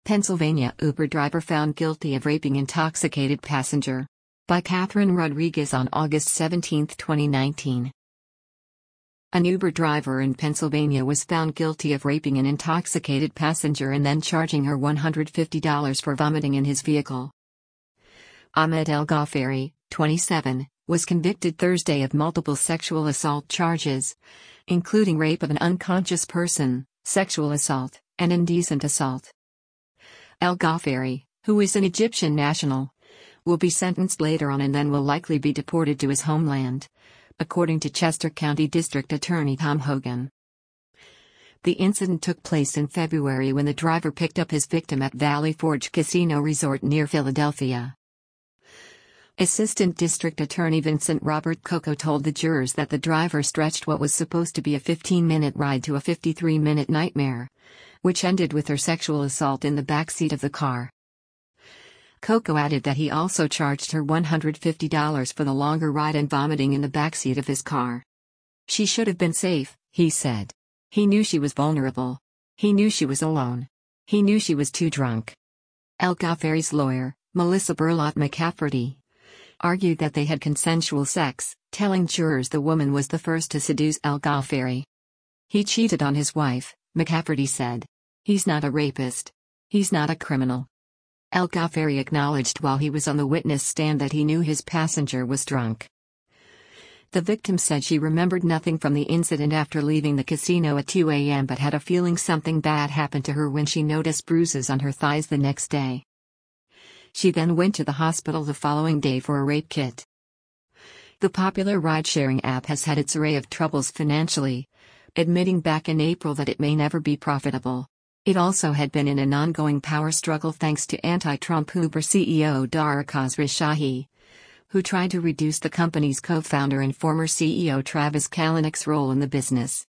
Pennsylvania Uber driver found guilty of raping intoxicated passenger. By Catherine Rodriguez on August 17, 2019. An Uber driver in Pennsylvania was found guilty of raping an intoxicated passenger and then charging her $150 for vomiting in his vehicle. Ahmed El Ghaffari, 27, was convicted Thursday of multiple sexual assault charges, including rape of an unconscious person, sexual assault, and indecent assault. El Ghaffari, who is an Egyptian national, will be sentenced later on and then will likely be deported to his homeland, according to Chester County District Attorney Tom Hogan. The incident took place in February when the driver picked up his victim at Valley Forge Casino Resort near Philadelphia. Assistant District Attorney Vincent Robert Coco told the jurors that the driver stretched what was supposed to be a 15-minute ride to a 53-minute nightmare, which ended with her sexual assault in the backseat of the car. Coco added that he also charged her $150 for the longer ride and vomiting in the backseat of his car. She should have been safe, he said. He knew she was vulnerable. He knew she was alone. He knew she was too drunk. El Ghaffari's lawyer, Melissa Burlott McCafferty, argued that they had consensual sex, telling jurors the woman was the first to seduce El Ghaffari. He cheated on his wife, McCafferty said. He's not a rapist. He's not a criminal. El Ghaffari acknowledged while he was on the witness stand that he knew his passenger was drunk. The victim said she remembered nothing from the incident after leaving the casino at 2 a.m. but had a feeling something bad happened to her when she noticed bruises on her thighs the next day. She then went to the hospital the following day for a rape kit. The popular ride-sharing app has had its array of troubles financially, admitting back in April that it may never be profitable. It also had been in an ongoing power struggle thanks to anti-Trump Uber CEO Dara Khosrowshahi, who tried to reduce the company's co-founder and former CEO Travis Kalanick's role in the business.